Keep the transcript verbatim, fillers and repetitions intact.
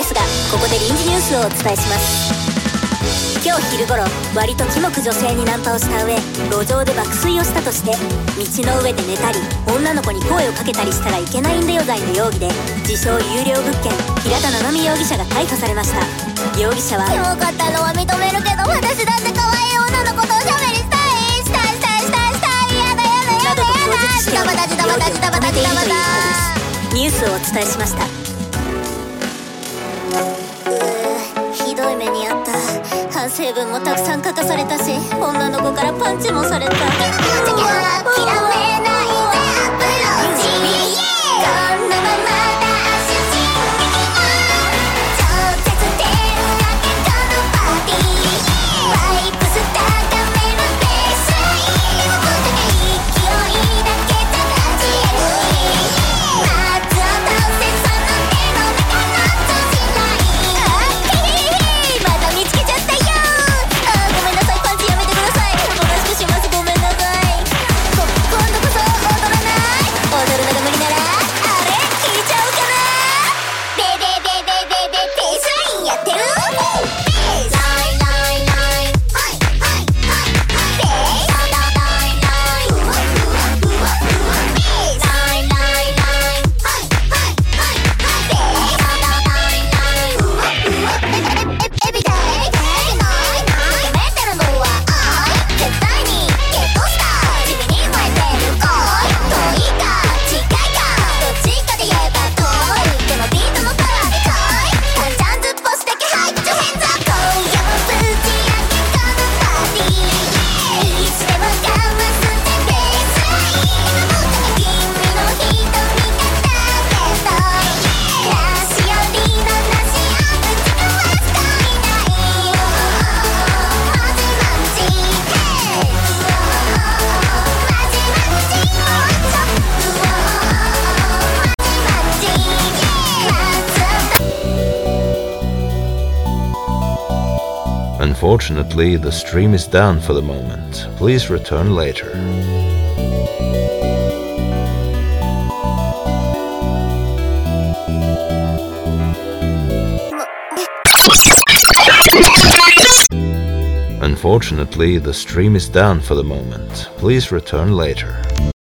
ですが、ここで臨時ニュースをお伝えします。今日昼頃、割とキモく女性にナンパをした上、路上で爆睡をしたとして、道の上で寝たり女の子に声をかけたりしたらいけないんだよ罪の容疑で、自称有料物件平田七海容疑者が逮捕されました。容疑者は、 キモかったのは認めるけど、私だって可愛い女の子とおしゃべりしたいしたいしたいしたいしたい、やだやだやだやだ、 などと供述しており、 ダバダジダバダジダバダジダバダ。 ニュースをお伝えしました。 ひどい目にあった。反省文もたくさん書かされたし、女の子からパンチもされた。諦めないでアプローチ、このままダッシュし超絶出るだけこのパーティー、バイブス高めるベースライン、お互い勢いだけじゃ立ち上がり、まず落とせその手の中の通信ライン。あっへへへ、また見つけちゃったよ。あーごめんなさい、パンチやめてください。おとなしくします、ごめんなさい。こ今度こそ踊らない。踊るのが無理ならあれ聞いちゃおうかな。ベベベベベベペースラインやってる。ラインラインライン、はいはいはいはい、ペースラインラインライン、うわうわうわうわ、ペースラインラインライン、はいはいはいはい、ペースラインラインライン、うわうわ、エビエビタイないないやめてるのは愛、絶対にゲットした地味に燃えてる恋、遠いか近いかどっちかで言えば遠い、でもビートの空で来い、カンちゃんずっぽしだけはい、put your hands up。 今夜もぶち上げこのパーティー、いつでもかわすぜベースライン、お互い君の瞳がだけど、ラシよりのラシアぶち壊す恋ないよ、マジマジ、ヘイマジマジ、もうちょっとマジマジ、 Unfortunately, the stream is down for the moment. Please return later. Unfortunately, the stream is down for the moment. Please return later.